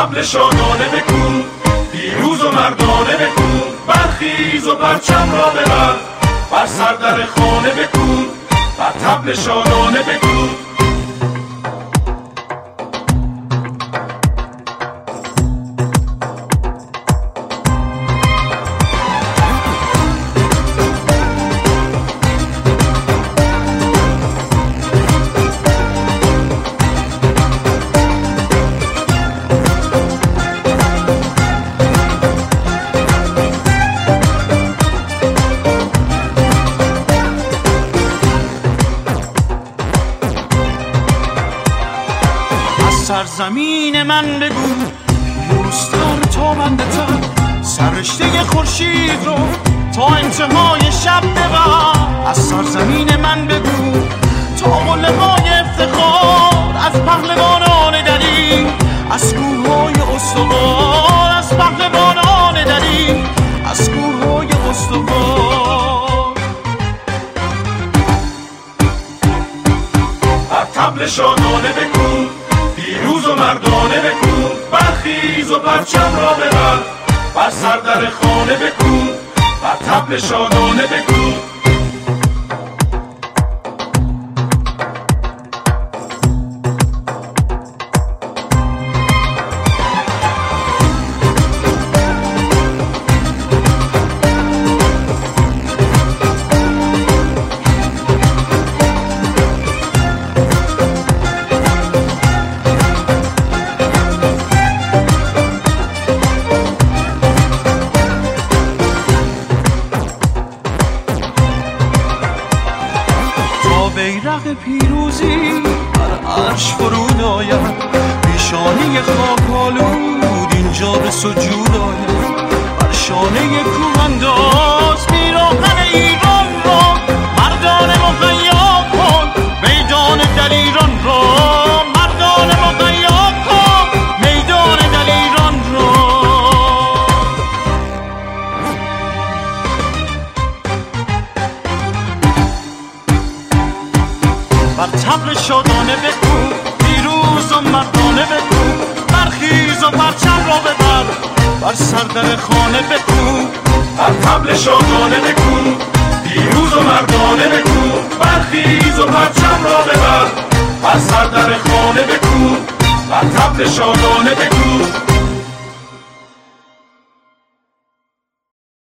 طبل شادانه بکن، پیروز و مردانه بکن، برخیز و پرچم را ببر، بر سر در خانه بکن، بر طبل شادانه بکن. سرزمین من بگو پیروزتر تا بندتر، سررشته خورشید رو تا انتهای شب ببر. از سرزمین من بگو تا قله‌های افتخار، از پهلوانان دلیر، از کوههای استوار، از پهلوانان دلیر، از کوههای استوار. بر طبل شادانه بکن، پیروز و مردانه بکن، برخیز و پرچم را ببر، بر سر در خانه بکن، بر طبل شادانه بکن. بیرق پیروزی بر عرش فرود آید، پیشانه خاک آلود اینجا به سجود آید. بر شانه کوه انداز پیراهن ایران را، مردان مهیا کن میدان دلیران را، مردان مهیا کن میدان دلیران را. بر طبل شادانه بکن، پیروز و مردانه بکن، برخیز و پرچم را ببر، بر سر در خانه بکن. بر طبل شادانه بکن، پیروز و مردانه بکن، برخیز و پرچم را ببر، بر سر در خانه بکن، بر طبل شادانه بکن.